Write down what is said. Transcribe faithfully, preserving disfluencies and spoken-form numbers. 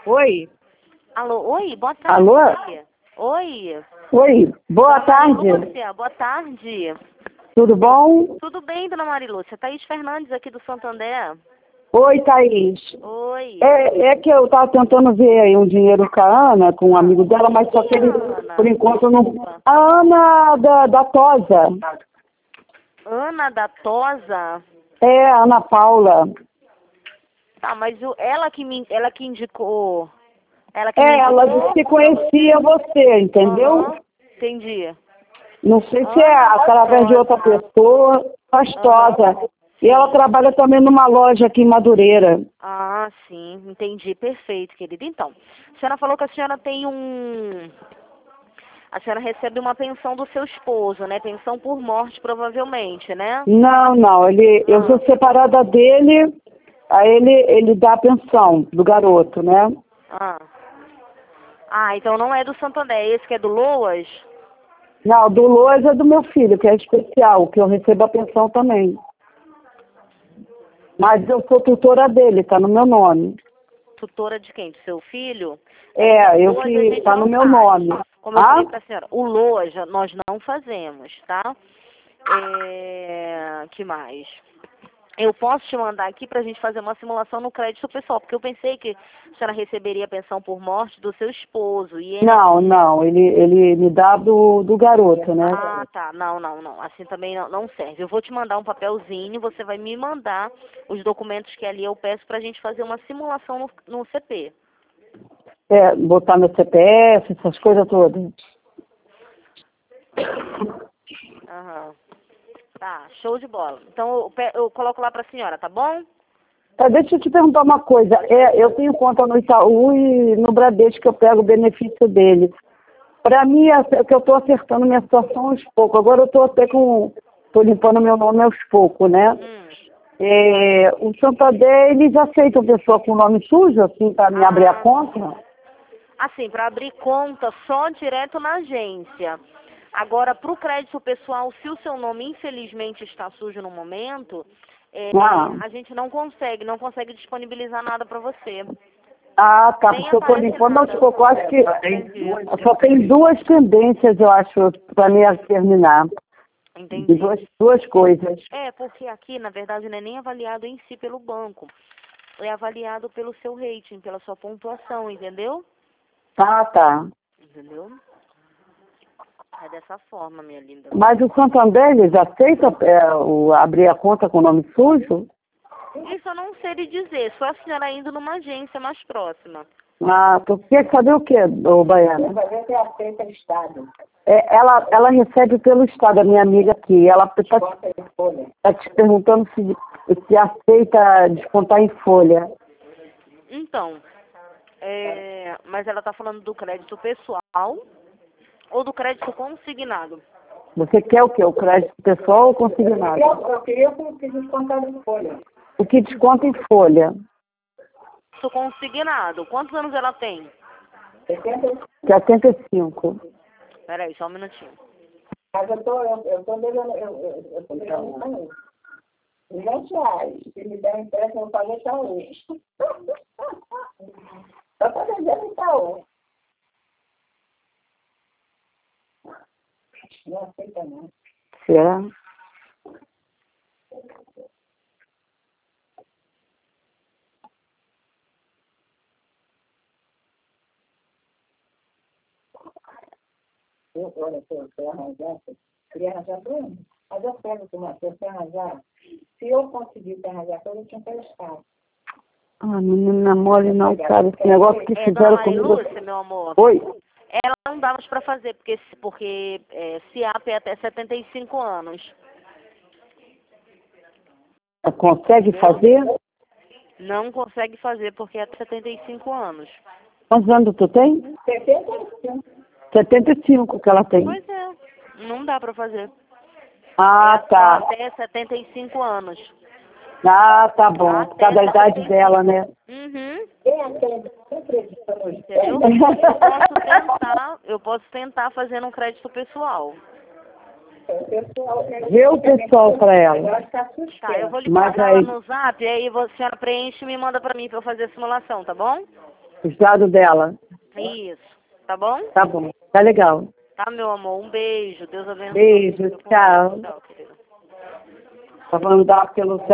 Oi. Alô, oi, boa tarde. Alô? Oi. Oi, boa Dona tarde. Marilúcia, boa tarde. Tudo bom? Tudo bem, dona Marilúcia? Thaís Fernandes aqui do Santander. Oi, Thaís. Oi. É, é que eu estava tentando ver aí um dinheiro com a Ana, com um amigo dela, mas só que ele, Ana? por enquanto, não... A Ana da, da Tosa. Ana da Tosa? É, a Ana Paula. Tá, mas o, ela que me, ela que indicou, ela que É, me indicou. ela disse que conhecia você, entendeu? Aham, entendi. Não sei se é Ana através de Tosa. outra pessoa, gostosa. Aham, E ela sim. trabalha também numa loja aqui em Madureira. Ah, sim, entendi. Perfeito, querida. Então, a senhora falou que a senhora tem um... A senhora recebe uma pensão do seu esposo, né? Pensão por morte, provavelmente, né? Não, não, ele, eu sou Ah, separada dele, aí ele, ele dá a pensão do garoto, né? ah. Ah, então não é do Santander, esse que é do Loas? Não, do Lois é do meu filho, que é especial, que eu recebo a pensão também. Mas eu sou tutora dele, tá no meu nome. Tutora de quem? Do seu filho? É, eu Loas a que gente tá no não meu faz. nome. Como eu Ah? falei pra senhora, o Loas nós não fazemos, tá? É... que mais? Eu posso te mandar aqui pra gente fazer uma simulação no crédito pessoal, porque eu pensei que a senhora receberia a pensão por morte do seu esposo. E ele... Não, não, ele, ele me dá do, do garoto, né? Ah, tá. Não, não, não. Assim também não, não serve. Eu vou te mandar um papelzinho, você vai me mandar os documentos que ali eu peço pra gente fazer uma simulação no, no C P. É, botar meu C P F, essas coisas todas. Aham. Tá, show de bola. Então eu, pe- eu coloco lá pra senhora, tá bom? Tá, deixa eu te perguntar uma coisa. É, eu tenho conta no Itaú e no Bradesco que eu pego o benefício dele. Para mim, é que eu estou acertando minha situação aos poucos. Agora eu estou até com... Estou limpando meu nome aos poucos, né? Hum. É, o Santander, eles aceitam pessoa com nome sujo, assim, para me abrir a Ah, conta? assim, para abrir conta só direto na agência. Agora, para o crédito pessoal, se o seu nome infelizmente está sujo no momento, é, Ah, a gente não consegue, não consegue disponibilizar nada para você. ah tá, Nem porque eu estou aparece limpando aos nada. poucos. Eu acho que Entendi. só tem duas pendências, eu acho, para mim terminar. De Entendi. duas, duas coisas. É, porque aqui, na verdade, não é nem avaliado em si pelo banco. É avaliado pelo seu rating, pela sua pontuação, entendeu? Ah, tá. Entendeu? É dessa forma, minha linda. Mas o Santander, eles aceitam é, o, abrir a conta com nome sujo? Isso eu não sei lhe dizer, só a senhora indo numa agência mais próxima. Ah, tu quer saber o quê, ô Baiana? É, ela, ela recebe pelo Estado, a minha amiga aqui. Ela está tá te perguntando se, se aceita descontar em folha. Então, é, mas ela está falando do crédito pessoal ou do crédito consignado? Você quer o quê? O crédito pessoal ou consignado? Eu queria o que descontado em folha. O que desconta em folha? Crédito consignado. Quantos anos ela tem? setenta e cinco. Peraí, só um minutinho. Mas eu tô, eu, eu tô devendo, eu, eu, eu tô devendo duzentos reais. Se me der um empréstimo, eu pago Itaú. Só pra devendo Itaú. Não aceita não. Será? Eu, olha, se eu, se eu arranjar, se eu queria arranjar tudo, mas eu pego com você, se eu arranjar, se eu conseguisse arranjar tudo, eu tinha emprestado. Ah, menina mole não, cara. Esse negócio que É, fizeram dona comigo... Marilúcia, meu amor. Oi? Ela não dá mais para fazer, porque, porque é, SIAP é até setenta e cinco anos. Consegue fazer? Não consegue fazer, porque é até setenta e cinco anos. Quantos anos tu tem? setenta e cinco. setenta e cinco que ela tem. Pois é, não dá para fazer. Ah, É só tá. até setenta e cinco anos. Ah, tá bom. Por causa da idade dela, né? Uhum. Tem aquele acredita no Entendeu? Eu posso tentar, eu posso tentar fazer um crédito pessoal. pessoal. Vê o pessoal pra ela. Tá, eu vou lhe Mas mandar aí- lá no zap, e aí você, a senhora preenche e me manda pra mim pra eu fazer a simulação, tá bom? Os dados dela. Isso, tá bom? Tá bom, tá legal. Tá, meu amor, um beijo, Deus abençoe. Beijo, tchau. Tchau, querida. Tá falando da pelo